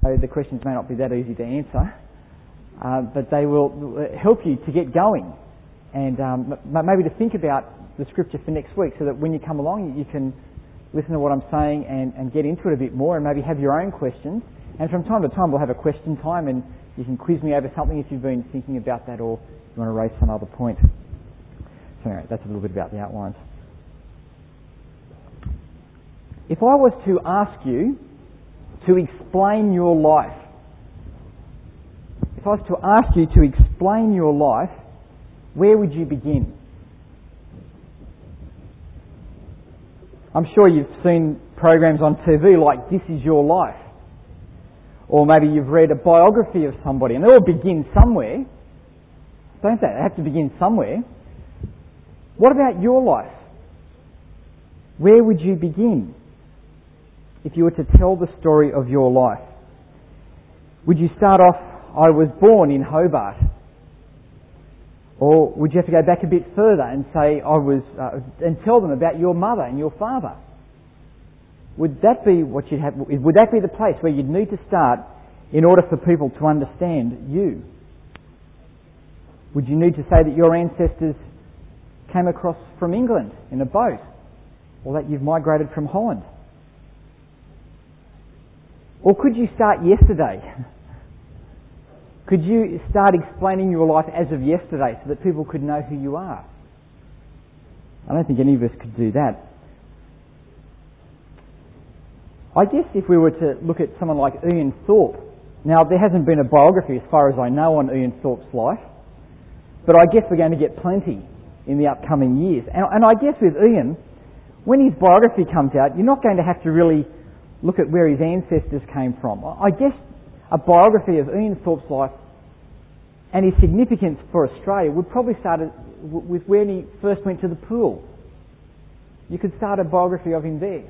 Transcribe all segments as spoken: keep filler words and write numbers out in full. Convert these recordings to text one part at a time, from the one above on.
So the questions may not be that easy to answer, uh, but they will help you to get going and um, m- maybe to think about the scripture for next week, so that when you come along you can listen to what I'm saying and, and get into it a bit more and maybe have your own questions. And from time to time we'll have a question time and you can quiz me over something if you've been thinking about that or you want to raise some other point. So anyway, that's a little bit about the outlines. If I was to ask you to explain your life, if I was to ask you to explain your life, where would you begin? I'm sure you've seen programs on T V like This Is Your Life. Or maybe you've read a biography of somebody, and they all begin somewhere. Don't they? They have to begin somewhere. What about your life? Where would you begin if you were to tell the story of your life? Would you start off, I was born in Hobart? Or would you have to go back a bit further and say, I was, uh, and tell them about your mother and your father? Would that be what you'd have, would that be the place where you'd need to start in order for people to understand you? Would you need to say that your ancestors came across from England in a boat, or that you've migrated from Holland? Or could you start yesterday? Could you start explaining your life as of yesterday so that people could know who you are? I don't think any of us could do that. I guess if we were to look at someone like Ian Thorpe, now there hasn't been a biography as far as I know on Ian Thorpe's life, but I guess we're going to get plenty in the upcoming years. And, and I guess with Ian, when his biography comes out, you're not going to have to really look at where his ancestors came from. I guess a biography of Ian Thorpe's life and his significance for Australia would probably start with when he first went to the pool. You could start a biography of him there.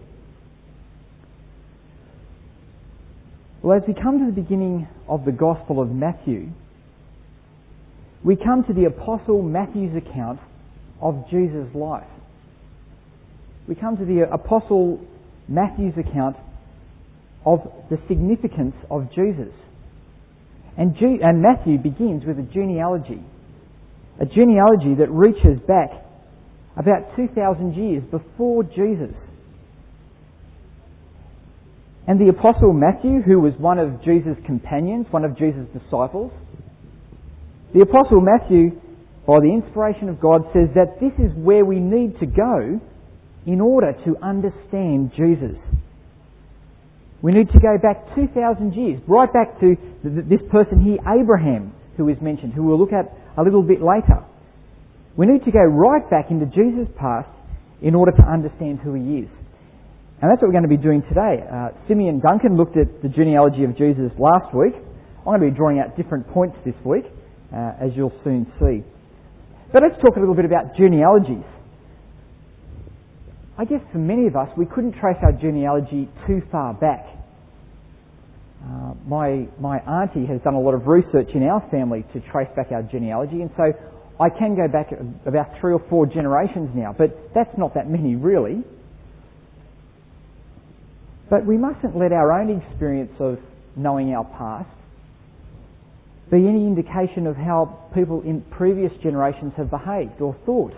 Well, as we come to the beginning of the Gospel of Matthew, we come to the Apostle Matthew's account of Jesus' life. We come to the Apostle Matthew's account of the significance of Jesus. And, G- and Matthew begins with a genealogy. A genealogy that reaches back about two thousand years before Jesus. And the Apostle Matthew, who was one of Jesus' companions, one of Jesus' disciples, the Apostle Matthew, by the inspiration of God, says that this is where we need to go in order to understand Jesus. We need to go back two thousand years, right back to this person here, Abraham, who is mentioned, who we'll look at a little bit later. We need to go right back into Jesus' past in order to understand who he is. And that's what we're going to be doing today. Uh, Simeon Duncan looked at the genealogy of Jesus last week. I'm going to be drawing out different points this week, uh, as you'll soon see. But let's talk a little bit about genealogies. I guess for many of us, we couldn't trace our genealogy too far back. Uh, my my auntie has done a lot of research in our family to trace back our genealogy, and so I can go back about three or four generations now, but that's not that many really. But we mustn't let our own experience of knowing our past be any indication of how people in previous generations have behaved or thought.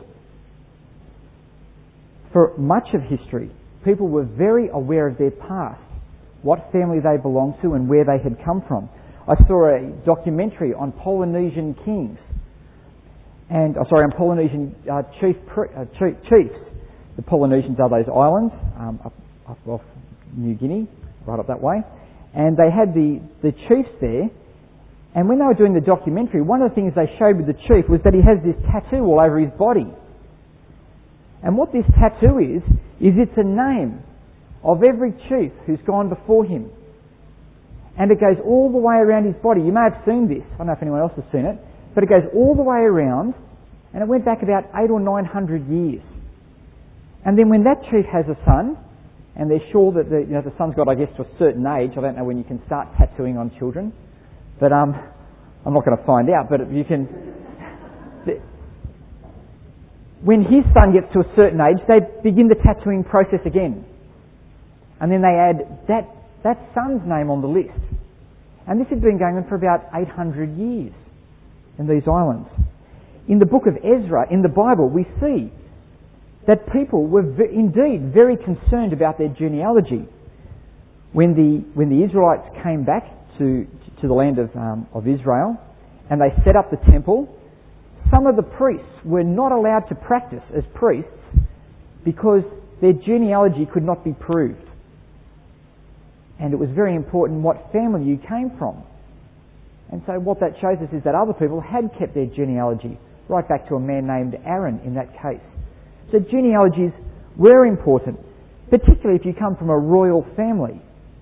For much of history, people were very aware of their past, what family they belonged to and where they had come from. I saw a documentary on Polynesian kings, and oh, sorry, on Polynesian uh, chief, uh, chief, chiefs. The Polynesians are those islands um, up, up off New Guinea, right up that way, and they had the, the chiefs there. And when they were doing the documentary, one of the things they showed with the chief was that he has this tattoo all over his body. And what this tattoo is, is it's a name of every chief who's gone before him. And it goes all the way around his body. You may have seen this. I don't know if anyone else has seen it. But it goes all the way around, and it went back about eight or nine hundred years. And then when that chief has a son, and they're sure that the, you know, the son's got, I guess, to a certain age. I don't know when you can start tattooing on children. But um, I'm not going to find out. But you can... The, when his son gets to a certain age, they begin the tattooing process again. And then they add that, that son's name on the list. And this had been going on for about eight hundred years in these islands. In the book of Ezra, in the Bible, we see that people were v- indeed very concerned about their genealogy. When the, when the Israelites came back to, to the land of, um, of Israel and they set up the temple, some of the priests were not allowed to practice as priests because their genealogy could not be proved. And it was very important what family you came from. And so what that shows us is that other people had kept their genealogy, right back to a man named Aaron in that case. So genealogies were important, particularly if you come from a royal family.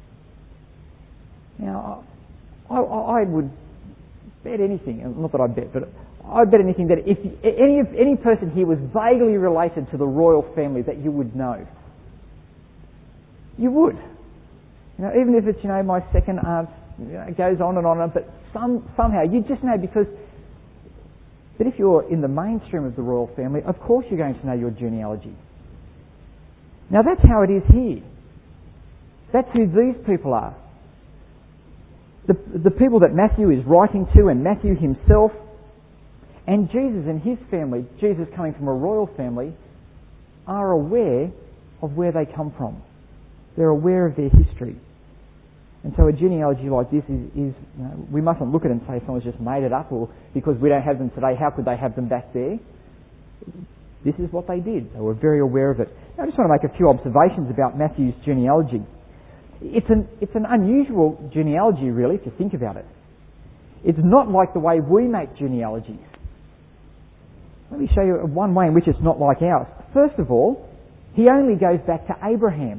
Now, I, I, I would bet anything, not that I bet, but I'd bet anything that if any, any person here was vaguely related to the royal family that you would know. You would. You know, even if it's, you know, my second aunt, you know, it goes on and on, but some, somehow you just know because... But if you're in the mainstream of the royal family, of course you're going to know your genealogy. Now that's how it is here. That's who these people are. The, the people that Matthew is writing to, and Matthew himself, and Jesus and his family, Jesus coming from a royal family, are aware of where they come from. They're aware of their history. And so a genealogy like this is, is you know, we mustn't look at it and say someone's just made it up, or because we don't have them today, how could they have them back there? This is what they did. They were very aware of it. Now, I just want to make a few observations about Matthew's genealogy. It's an, it's an unusual genealogy, really, if you think about it. It's not like the way we make genealogies. Let me show you one way in which it's not like ours. First of all, he only goes back to Abraham.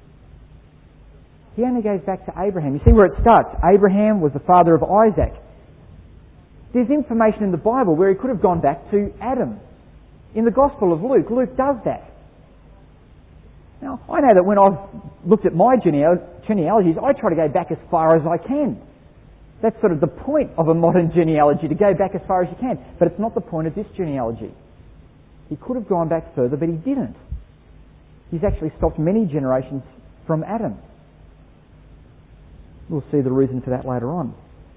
He only goes back to Abraham. You see where it starts. Abraham was the father of Isaac. There's information in the Bible where he could have gone back to Adam. In the Gospel of Luke, Luke does that. Now, I know that when I've looked at my genealogies, I try to go back as far as I can. That's sort of the point of a modern genealogy, to go back as far as you can. But it's not the point of this genealogy. He could have gone back further, but he didn't. He's actually stopped many generations from Adam. We'll see the reason for that later on.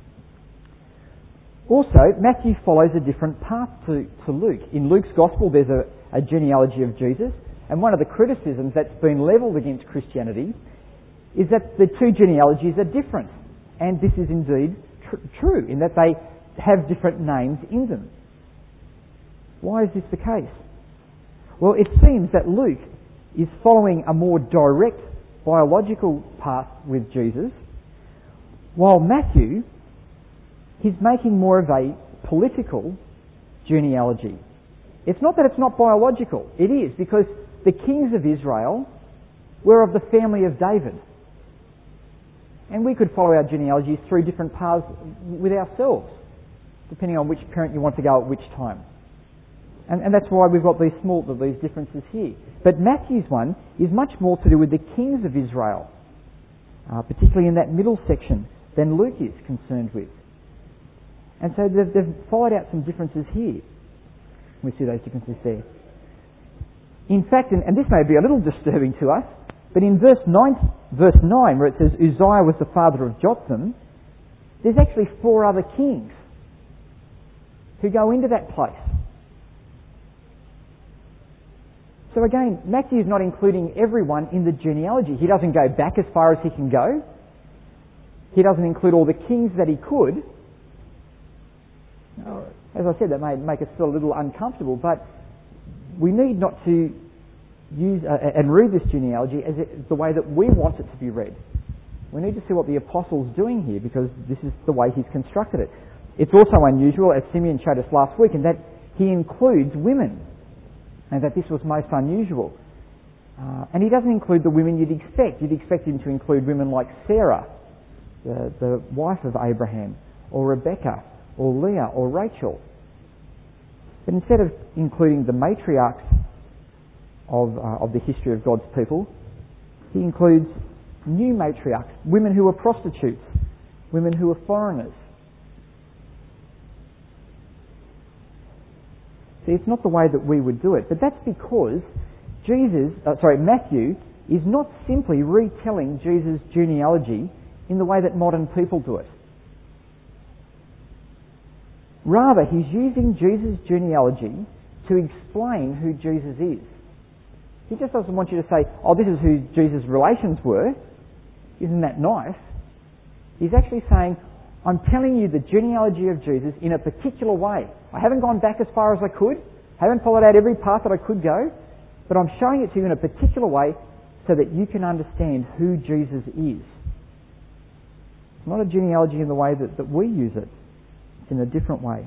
Also, Matthew follows a different path to, to Luke. In Luke's Gospel, there's a, a genealogy of Jesus, and one of the criticisms that's been levelled against Christianity is that the two genealogies are different. And this is indeed tr- true, in that they have different names in them. Why is this the case? Well, it seems that Luke is following a more direct biological path with Jesus, while Matthew, he's making more of a political genealogy. It's not that it's not biological. It is, because the kings of Israel were of the family of David. And we could follow our genealogies through different paths with ourselves, depending on which parent you want to go at which time. And, and that's why we've got these small, these differences here. But Matthew's one is much more to do with the kings of Israel, uh, particularly in that middle section, than Luke is concerned with. And so they've, they've followed out some differences here. We see those differences there. In fact, and, and this may be a little disturbing to us, but in verse nine, verse nine, where it says Uzziah was the father of Jotham, there's actually four other kings who go into that place. So again, Matthew is not including everyone in the genealogy. He doesn't go back as far as he can go. He doesn't include all the kings that he could. As I said, that may make us feel a little uncomfortable, but we need not to use uh, and read this genealogy as it, the way that we want it to be read. We need to see what the apostle's doing here, because this is the way he's constructed it. It's also unusual, as Simeon showed us last week, in that he includes women, and that this was most unusual. Uh, and he doesn't include the women you'd expect. You'd expect him to include women like Sarah, the, the wife of Abraham, or Rebecca, or Leah, or Rachel. But instead of including the matriarchs of, uh, of the history of God's people, he includes new matriarchs, women who were prostitutes, women who were foreigners. See, it's not the way that we would do it, but that's because Jesus, uh, sorry, Matthew is not simply retelling Jesus' genealogy in the way that modern people do it. Rather, he's using Jesus' genealogy to explain who Jesus is. He just doesn't want you to say, oh, this is who Jesus' relations were. Isn't that nice? He's actually saying, I'm telling you the genealogy of Jesus in a particular way. I haven't gone back as far as I could, haven't followed out every path that I could go, but I'm showing it to you in a particular way so that you can understand who Jesus is. It's not a genealogy in the way that, that we use it. It's in a different way.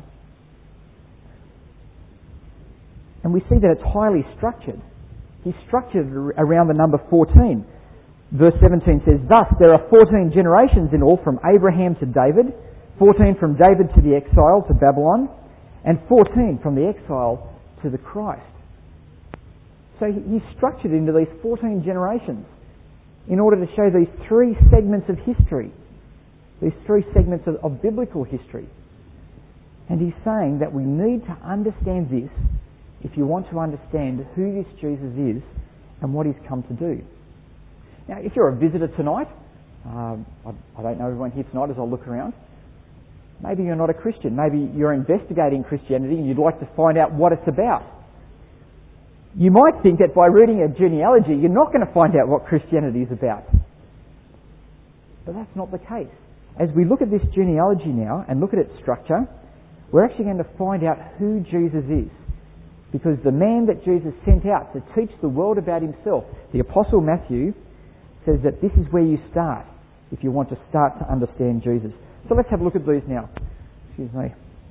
And we see that it's highly structured. He's structured around the number fourteen. Verse seventeen says, thus there are fourteen generations in all from Abraham to David, fourteen from David to the exile to Babylon, and fourteen from the exile to the Christ. So he's structured into these fourteen generations in order to show these three segments of history, these three segments of, of biblical history. And he's saying that we need to understand this if you want to understand who this Jesus is and what he's come to do. Now, if you're a visitor tonight, um, I, I don't know everyone here tonight as I look around, maybe you're not a Christian. Maybe you're investigating Christianity and you'd like to find out what it's about. You might think that by reading a genealogy, you're not going to find out what Christianity is about. But that's not the case. As we look at this genealogy now and look at its structure, we're actually going to find out who Jesus is. Because the man that Jesus sent out to teach the world about himself, the Apostle Matthew, says that this is where you start if you want to start to understand Jesus. So let's have a look at these now. Excuse me.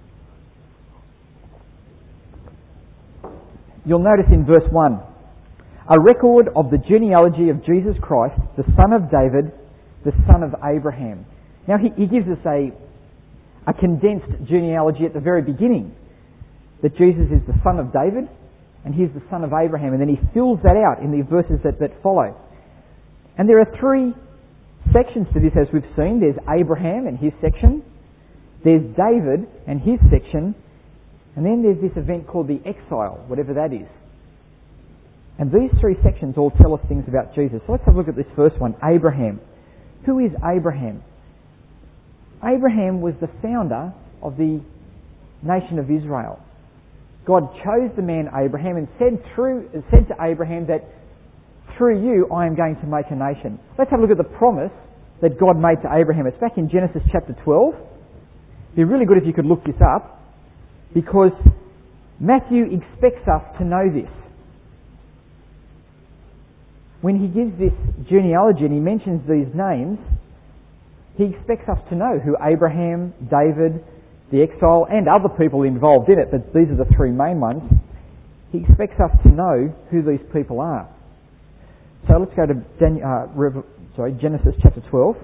You'll notice in verse one, a record of the genealogy of Jesus Christ, the son of David, the son of Abraham. Now he, he gives us a, a condensed genealogy at the very beginning, that Jesus is the son of David and he's the son of Abraham, and then he fills that out in the verses that, that follow. And there are three sections to this, as we've seen. There's Abraham and his section, there's David and his section, and then there's this event called the exile, whatever that is. And these three sections all tell us things about Jesus. So let's have a look at this first one, Abraham. Who is Abraham? Abraham was the founder of the nation of Israel. God chose the man Abraham and said through said to Abraham that through you I am going to make a nation. Let's have a look at the promise that God made to Abraham. It's back in Genesis chapter twelve. It'd be really good if you could look this up, because Matthew expects us to know this. When he gives this genealogy and he mentions these names, he expects us to know who Abraham, David, the exile, and other people involved in it, but these are the three main ones. He expects us to know who these people are. So let's go to Dan, uh, Rev, sorry, Genesis chapter twelve.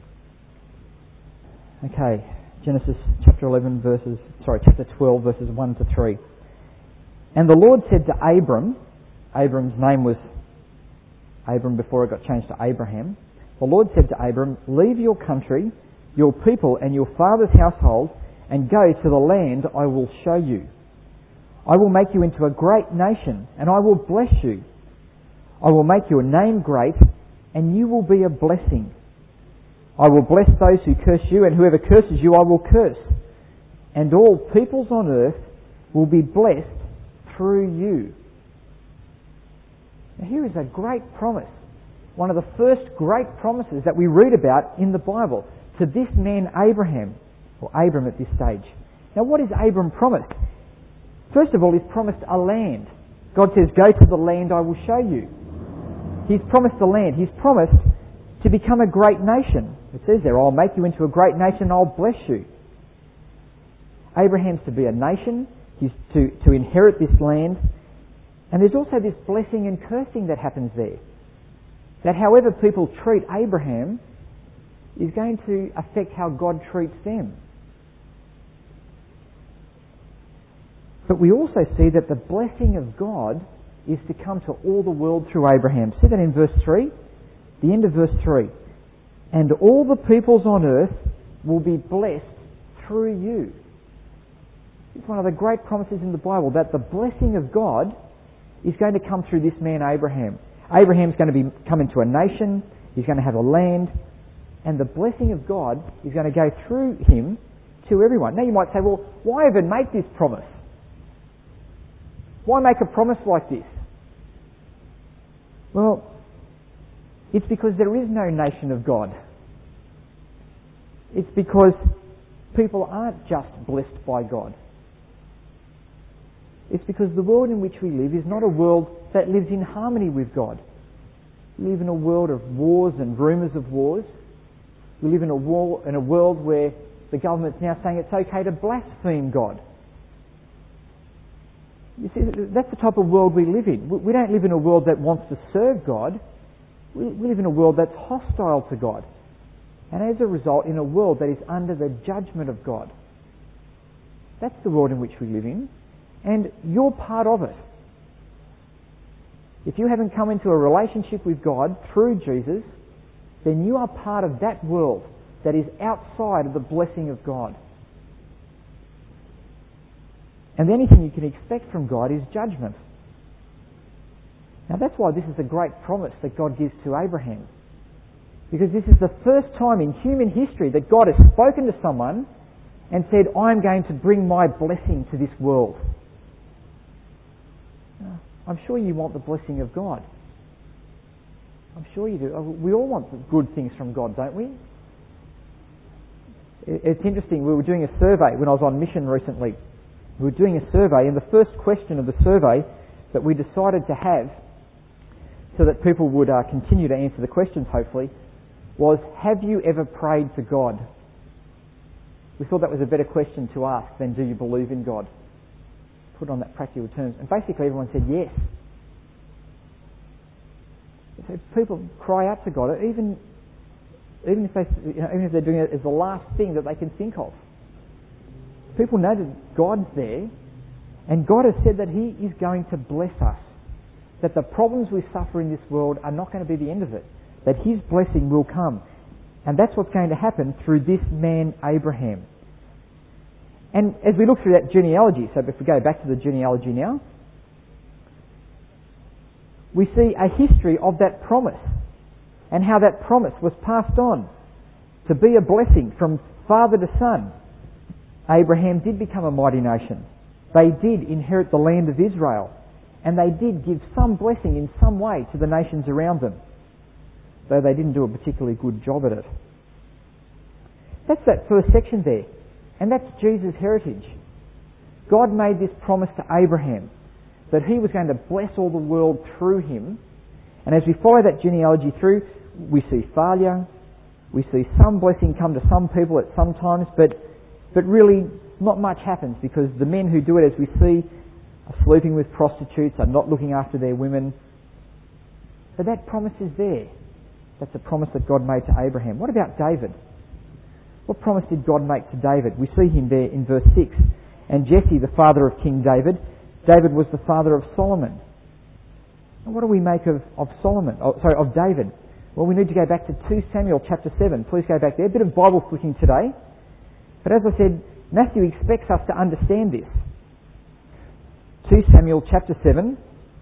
Okay, Genesis chapter eleven verses, sorry, chapter twelve verses one to three. And the Lord said to Abram, Abram's name was Abram before it got changed to Abraham. The Lord said to Abram, leave your country, your people and your father's household, and go to the land I will show you. I will make you into a great nation, and I will bless you. I will make your name great, and you will be a blessing. I will bless those who curse you, and whoever curses you I will curse. And all peoples on earth will be blessed through you. Now here is a great promise. One of the first great promises that we read about in the Bible to this man Abraham, or Abram at this stage. Now what is Abram promised? First of all, he's promised a land. God says, go to the land I will show you. He's promised the land. He's promised to become a great nation. It says there, I'll make you into a great nation and I'll bless you. Abraham's to be a nation. He's to, to inherit this land. And there's also this blessing and cursing that happens there. That however people treat Abraham is going to affect how God treats them. But we also see that the blessing of God is to come to all the world through Abraham. See that in verse three? The end of verse three. And all the peoples on earth will be blessed through you. It's one of the great promises in the Bible, that the blessing of God is going to come through this man Abraham. Abraham's going to be come into a nation, he's going to have a land, and the blessing of God is going to go through him to everyone. Now you might say, well, why even make this promise? Why make a promise like this? Well, it's because there is no nation of God. It's because people aren't just blessed by God. It's because the world in which we live is not a world that lives in harmony with God. We live in a world of wars and rumours of wars. We live in a, war, in a world where the government's now saying it's okay to blaspheme God. You see, that's the type of world we live in. We don't live in a world that wants to serve God. We live in a world that's hostile to God. And as a result, in a world that is under the judgment of God. That's the world in which we live in. And you're part of it. If you haven't come into a relationship with God through Jesus, then you are part of that world that is outside of the blessing of God. And the only thing you can expect from God is judgment. Now that's why this is a great promise that God gives to Abraham. Because this is the first time in human history that God has spoken to someone and said, I'm going to bring my blessing to this world. I'm sure you want the blessing of God. I'm sure you do. We all want good things from God, don't we? It's interesting, we were doing a survey when I was on mission recently. We were doing a survey, and the first question of the survey that we decided to have, so that people would uh, continue to answer the questions hopefully, was, have you ever prayed to God? We thought that was a better question to ask than, do you believe in God? Put it on that practical terms. And basically everyone said yes. So people cry out to God, even even if they, you know, even if they're doing it as the last thing that they can think of. People know that God's there, and God has said that He is going to bless us. That the problems we suffer in this world are not going to be the end of it. That His blessing will come. And that's what's going to happen through this man Abraham. And as we look through that genealogy, so if we go back to the genealogy now, we see a history of that promise and how that promise was passed on to be a blessing from father to son. Abraham did become a mighty nation. They did inherit the land of Israel, and they did give some blessing in some way to the nations around them, though they didn't do a particularly good job at it. That's that first section there. And that's Jesus' heritage. God made this promise to Abraham that He was going to bless all the world through him. And as we follow that genealogy through, we see failure, we see some blessing come to some people at some times, but, but really not much happens, because the men who do it, as we see, are sleeping with prostitutes, are not looking after their women. But that promise is there. That's a promise that God made to Abraham. What about David? What promise did God make to David? We see him there in verse six. And Jesse, the father of King David, David was the father of Solomon. And what do we make of, of Solomon? Oh, sorry, of David? Well, we need to go back to Second Samuel chapter seven. Please go back there. A bit of Bible flicking today. But as I said, Matthew expects us to understand this. Second Samuel chapter seven.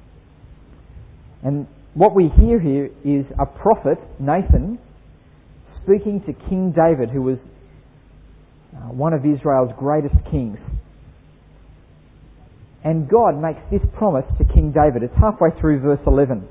And what we hear here is a prophet, Nathan, speaking to King David, who was uh, one of Israel's greatest kings. And God makes this promise to King David. It's halfway through verse eleven.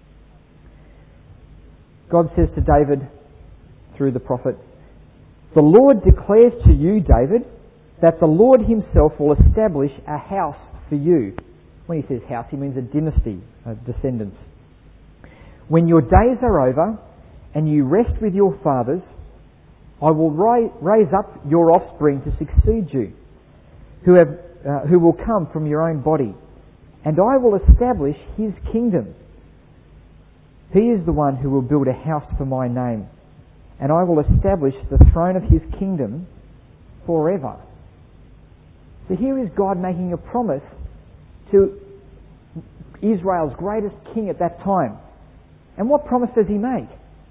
God says to David, through the prophet, "The Lord declares to you, David, that the Lord Himself will establish a house for you." When He says house, He means a dynasty, a descendants. "When your days are over and you rest with your fathers, I will ri- raise up your offspring to succeed you, who have uh, who will come from your own body, and I will establish His kingdom. He is the one who will build a house for my name, and I will establish the throne of His kingdom forever." So here is God making a promise to Israel's greatest king at that time. And what promise does He make?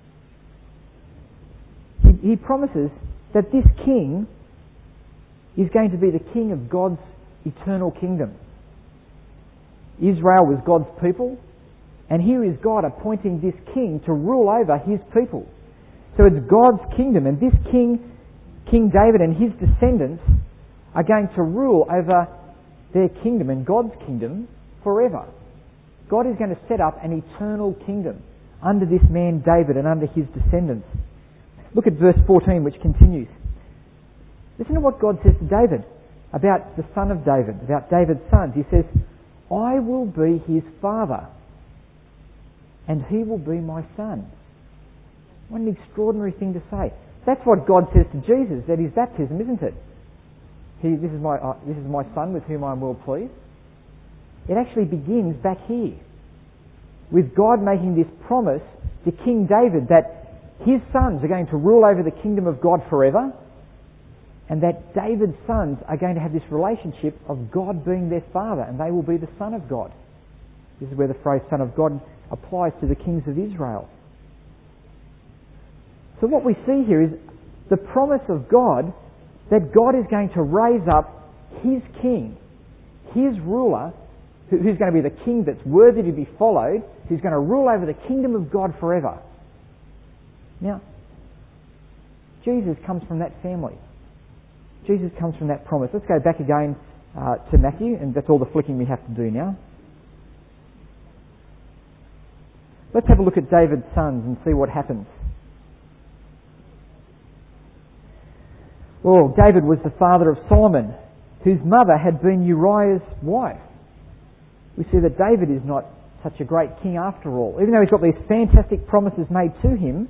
He, he promises that this king is going to be the king of God's eternal kingdom. Israel was God's people, and here is God appointing this king to rule over His people. So it's God's kingdom, and this king King David and his descendants are going to rule over their kingdom and God's kingdom forever. God is going to set up an eternal kingdom under this man David and under his descendants. Look at verse fourteen, which continues. Listen to what God says to David about the son of David, about David's sons. He says, I will be his father, and he will be my son. What an extraordinary thing to say. That's what God says to Jesus at his baptism, isn't it? He, this is my uh, this is my son with whom I am well pleased. It actually begins back here, with God making this promise to King David that his sons are going to rule over the kingdom of God forever, and that David's sons are going to have this relationship of God being their father, and they will be the son of God. This is where the phrase son of God applies to the kings of Israel. So what we see here is the promise of God that God is going to raise up his king, his ruler, who's going to be the king that's worthy to be followed, who's going to rule over the kingdom of God forever. Now, Jesus comes from that family. Jesus comes from that promise. Let's go back again uh, to Matthew, and that's all the flicking we have to do now. Let's have a look at David's sons and see what happens. Well, David was the father of Solomon, whose mother had been Uriah's wife. We see that David is not such a great king after all. Even though he's got these fantastic promises made to him,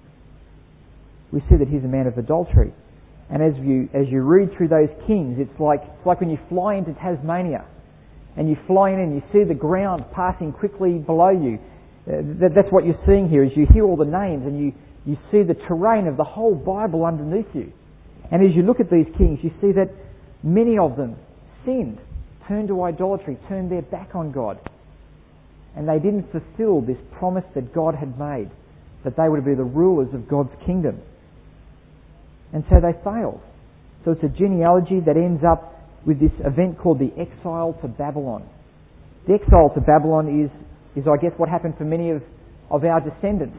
we see that he's a man of adultery. And as you as you read through those kings, it's like it's like when you fly into Tasmania and you fly in and you see the ground passing quickly below you. Uh, that, that's what you're seeing here, is you hear all the names and you, you see the terrain of the whole Bible underneath you. And as you look at these kings, you see that many of them sinned, turned to idolatry, turned their back on God. And they didn't fulfill this promise that God had made, that they would be the rulers of God's kingdom. And so they failed. So it's a genealogy that ends up with this event called the exile to Babylon. The exile to Babylon is, is I guess, what happened for many of, of our descendants.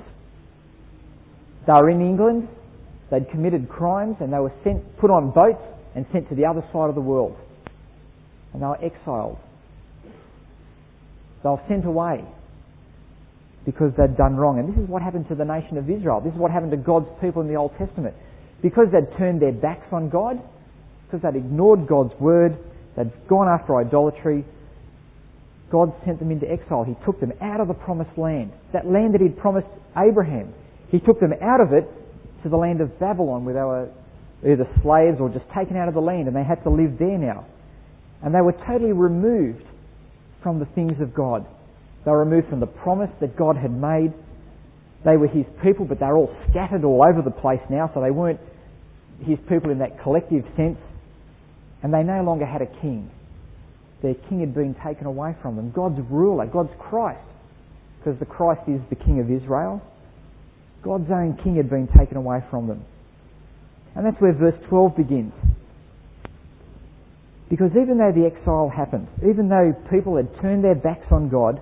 They were in England, they'd committed crimes, and they were sent, put on boats and sent to the other side of the world. And they were exiled. They were sent away because they'd done wrong. And this is what happened to the nation of Israel. This is what happened to God's people in the Old Testament. Because they'd turned their backs on God, because they'd ignored God's word, they'd gone after idolatry, God sent them into exile. He took them out of the promised land, that land that He'd promised Abraham. He took them out of it to the land of Babylon, where they were either slaves or just taken out of the land, and they had to live there now. And they were totally removed from the things of God. They were removed from the promise that God had made. They were His people, but they were all scattered all over the place now, so they weren't His people in that collective sense. And they no longer had a king. Their king had been taken away from them. God's ruler, God's Christ, because the Christ is the King of Israel. God's own king had been taken away from them. And that's where verse twelve begins. Because even though the exile happened, even though people had turned their backs on God,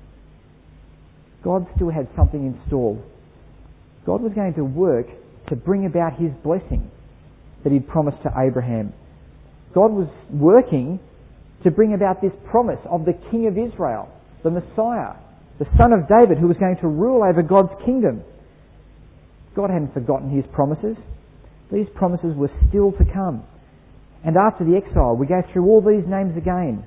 God still had something in store. God was going to work to bring about His blessing that He'd promised to Abraham. God was working to bring about this promise of the King of Israel, the Messiah, the Son of David, who was going to rule over God's kingdom. God hadn't forgotten His promises. These promises were still to come. And after the exile, we go through all these names again.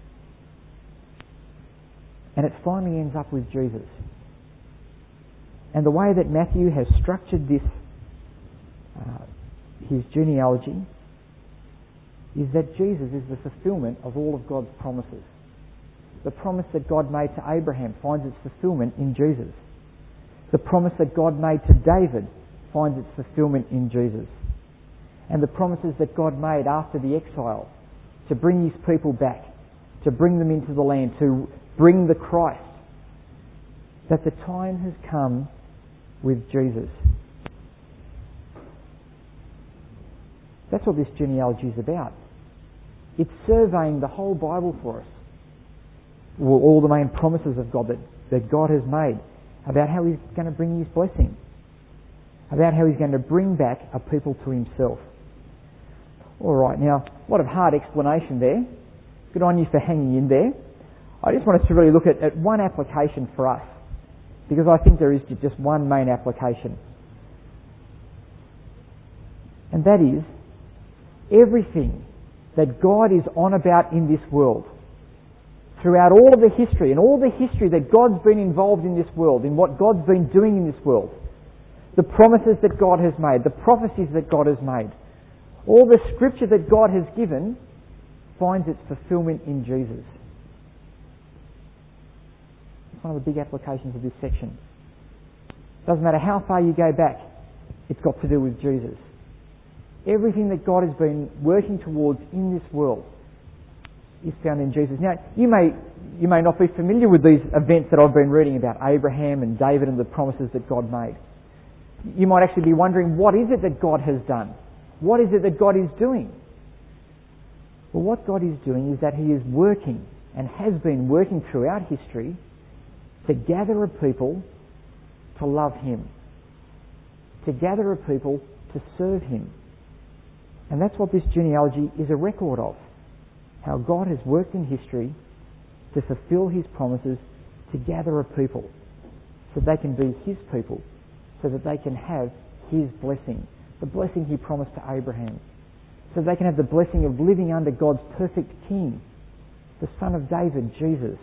And it finally ends up with Jesus. And the way that Matthew has structured this, uh, his genealogy, is that Jesus is the fulfillment of all of God's promises. The promise that God made to Abraham finds its fulfillment in Jesus. The promise that God made to David finds its fulfillment in Jesus. And the promises that God made after the exile to bring His people back, to bring them into the land, to bring the Christ, that the time has come with Jesus. That's what this genealogy is about. It's surveying the whole Bible for us. All the main promises of God that, that God has made about how He's going to bring His blessing, about how He's going to bring back a people to Himself. All right, now, a lot of hard explanation there. Good on you for hanging in there. I just want us to really look at, at one application for us, because I think there is just one main application. And that is, everything that God is on about in this world, throughout all of the history, and all the history that God's been involved in this world, in what God's been doing in this world, the promises that God has made, the prophecies that God has made, all the scripture that God has given finds its fulfillment in Jesus. It's one of the big applications of this section. Doesn't matter how far you go back, it's got to do with Jesus. Everything that God has been working towards in this world is found in Jesus. Now, you may you may not be familiar with these events that I've been reading about, Abraham and David and the promises that God made. You might actually be wondering, what is it that God has done? What is it that God is doing? Well, what God is doing is that He is working, and has been working throughout history, to gather a people to love Him, to gather a people to serve Him. And that's what this genealogy is a record of. How God has worked in history to fulfill His promises, to gather a people so they can be His people, so that they can have His blessing, the blessing He promised to Abraham, so they can have the blessing of living under God's perfect King, the Son of David, Jesus.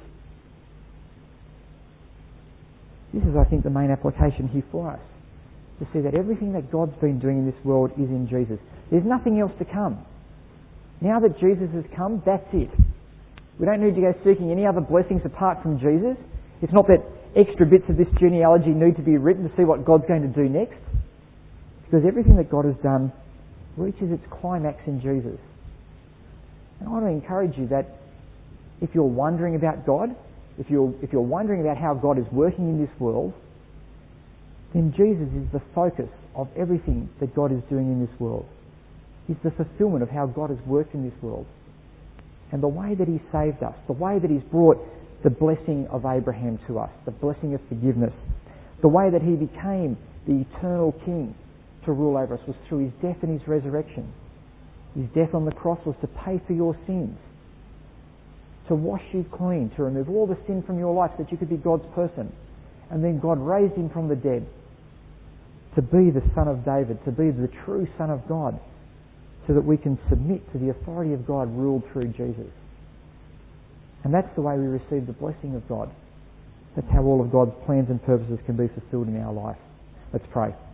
This is, I think, the main application here for us, to see that everything that God's been doing in this world is in Jesus. There's nothing else to come. Now that Jesus has come, that's it. We don't need to go seeking any other blessings apart from Jesus. It's not that extra bits of this genealogy need to be written to see what God's going to do next, because everything that God has done reaches its climax in Jesus. And I want to encourage you that if you're wondering about God, if you're, if you're wondering about how God is working in this world, then Jesus is the focus of everything that God is doing in this world. He's the fulfillment of how God has worked in this world. And the way that He saved us, the way that He's brought the blessing of Abraham to us, the blessing of forgiveness, the way that He became the eternal King to rule over us was through His death and His resurrection. His death on the cross was to pay for your sins, to wash you clean, to remove all the sin from your life so that you could be God's person. And then God raised Him from the dead to be the Son of David, to be the true Son of God, so that we can submit to the authority of God ruled through Jesus. And that's the way we receive the blessing of God. That's how all of God's plans and purposes can be fulfilled in our life. Let's pray.